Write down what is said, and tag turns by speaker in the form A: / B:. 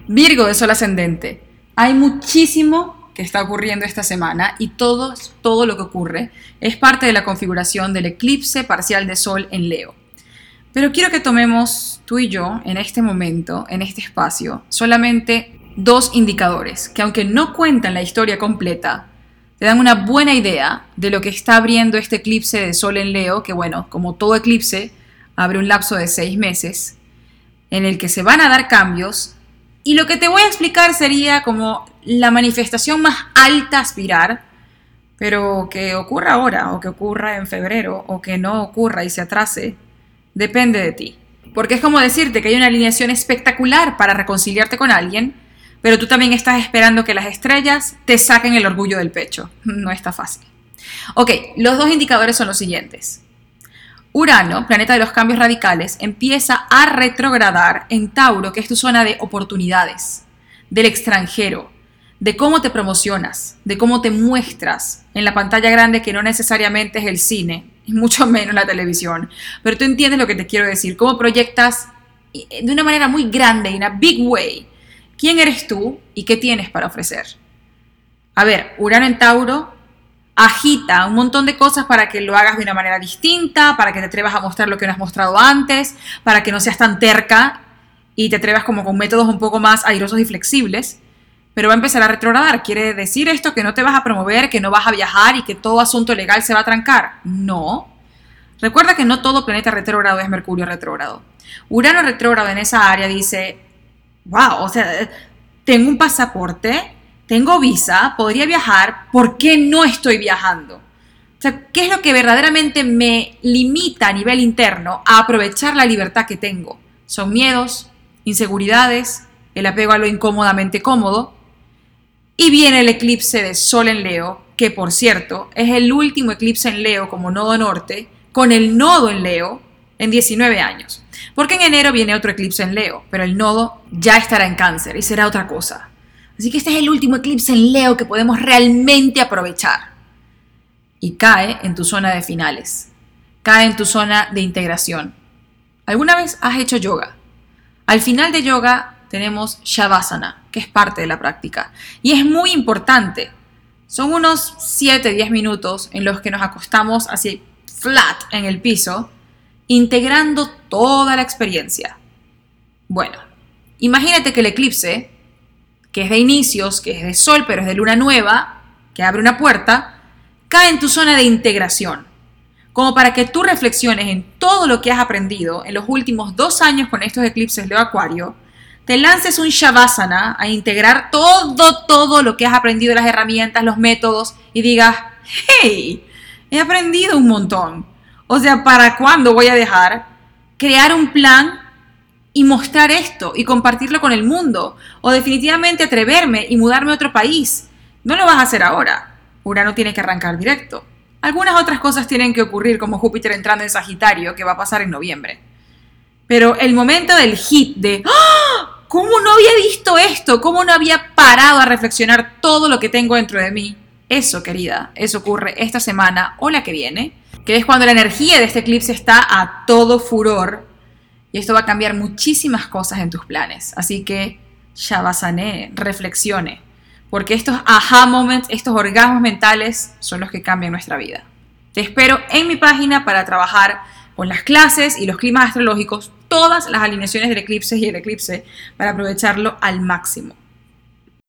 A: Virgo de Sol ascendente. Hay muchísimo que está ocurriendo esta semana y todo lo que ocurre es parte de la configuración del eclipse parcial de Sol en Leo. Pero quiero que tomemos tú y yo en este momento, en este espacio, solamente dos indicadores que, aunque no cuentan la historia completa, te dan una buena idea de lo que está abriendo este eclipse de Sol en Leo, que bueno, como todo eclipse, abre un lapso de 6 meses, en el que se van a dar cambios. Y lo que te voy a explicar sería como la manifestación más alta a aspirar, pero que ocurra ahora, o que ocurra en febrero, o que no ocurra y se atrase, depende de ti. Porque es como decirte que hay una alineación espectacular para reconciliarte con alguien, pero tú también estás esperando que las estrellas te saquen el orgullo del pecho. No está fácil. Ok, los dos indicadores son los siguientes. Urano, planeta de los cambios radicales, empieza a retrogradar en Tauro, que es tu zona de oportunidades, del extranjero, de cómo te promocionas, de cómo te muestras en la pantalla grande, que no necesariamente es el cine, y mucho menos la televisión. Pero tú entiendes lo que te quiero decir, cómo proyectas de una manera muy grande, in a big way, quién eres tú y qué tienes para ofrecer. A ver, Urano en Tauro agita un montón de cosas para que lo hagas de una manera distinta, para que te atrevas a mostrar lo que no has mostrado antes, para que no seas tan terca y te atrevas como con métodos un poco más airosos y flexibles. Pero va a empezar a retrogradar. ¿Quiere decir esto que no te vas a promover, que no vas a viajar y que todo asunto legal se va a trancar? No. Recuerda que no todo planeta retrógrado es Mercurio retrógrado. Urano retrógrado en esa área dice, wow, o sea, tengo un pasaporte, tengo visa, podría viajar, ¿por qué no estoy viajando? O sea, ¿qué es lo que verdaderamente me limita a nivel interno a aprovechar la libertad que tengo? Son miedos, inseguridades, el apego a lo incómodamente cómodo. Y viene el eclipse de Sol en Leo, que por cierto es el último eclipse en Leo como nodo norte, con el nodo en Leo en 19 años. Porque en enero viene otro eclipse en Leo, pero el nodo ya estará en Cáncer y será otra cosa. Así que este es el último eclipse en Leo que podemos realmente aprovechar. Y cae en tu zona de finales. Cae en tu zona de integración. ¿Alguna vez has hecho yoga? Al final de yoga tenemos Shavasana, que es parte de la práctica. Y es muy importante. Son unos 7-10 minutos en los que nos acostamos así flat en el piso, integrando toda la experiencia. Bueno, imagínate que el eclipse, que es de inicios, que es de Sol, pero es de luna nueva, que abre una puerta, cae en tu zona de integración, como para que tú reflexiones en todo lo que has aprendido en los últimos 2 años con estos eclipses Leo Acuario, te lances un Shavasana a integrar todo lo que has aprendido, las herramientas, los métodos, y digas, hey, he aprendido un montón. O sea, ¿para cuándo voy a dejar? Crear un plan y mostrar esto y compartirlo con el mundo, o definitivamente atreverme y mudarme a otro país. No lo vas a hacer ahora. Urano tiene que arrancar directo. Algunas otras cosas tienen que ocurrir, como Júpiter entrando en Sagitario, que va a pasar en noviembre. Pero el momento del hit de ¡ah! ¿Cómo no había visto esto? ¿Cómo no había parado a reflexionar todo lo que tengo dentro de mí? Eso, querida, eso ocurre esta semana o la que viene, que es cuando la energía de este eclipse está a todo furor. Y esto va a cambiar muchísimas cosas en tus planes. Así que Shavasane, reflexione. Porque estos aha moments, estos orgasmos mentales son los que cambian nuestra vida. Te espero en mi página para trabajar con las clases y los climas astrológicos, todas las alineaciones del eclipse y el eclipse, para aprovecharlo al máximo.